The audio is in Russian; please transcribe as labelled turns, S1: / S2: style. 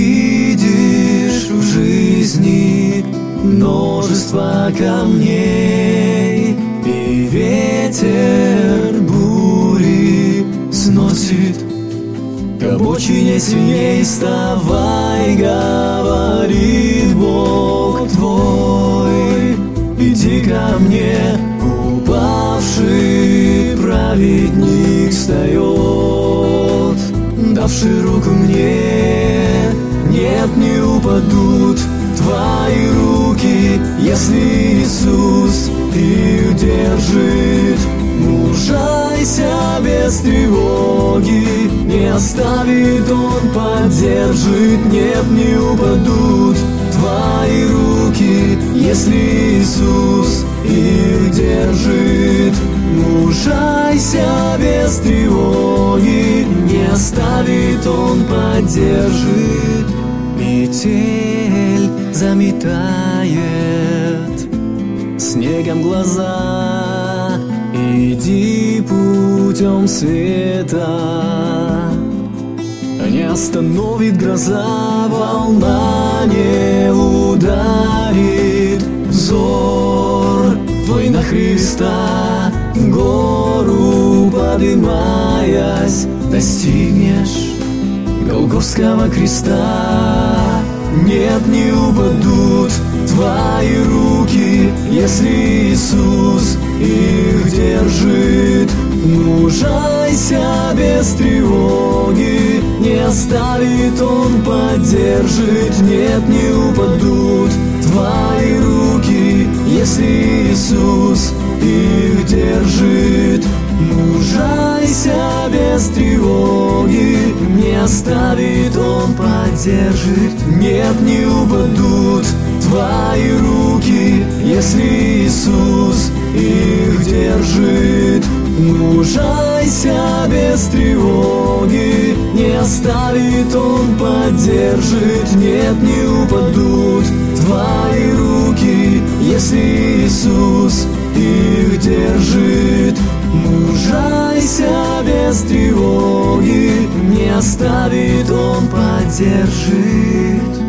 S1: видишь в жизни множество камней, и ветер бури сносит к обочине сильней. Вставай, говорит Бог твой, иди ко мне. Упавший праведник встает, давший руку мне. Нет, не упадут твои руки, если Иисус их держит. Мужайся без тревоги, не оставит Он, поддержит. Нет, не упадут твои руки, если Иисус их держит. Мужайся без тревоги, не оставит Он, поддержит. Метель заметает снегом глаза, иди путем света. Не остановит гроза, волна не ударит. Взор твой на Христа, гору подымаясь, достигнешь Голгофского креста. Нет, не упадут твои руки, если Иисус их держит. Мужайся без тревоги, не оставит Он, поддержит. Нет, не упадут твои руки, если Иисус их держит. Мужайся без тревоги, не оставит Он, поддержит. Нет, не упадут твои руки, если Иисус их держит. Мужайся без тревоги, не оставит Он, поддержит. Нет, не упадут твои руки, если Иисус их держит. Мужайся без тревоги, не оставит Он, поддержит.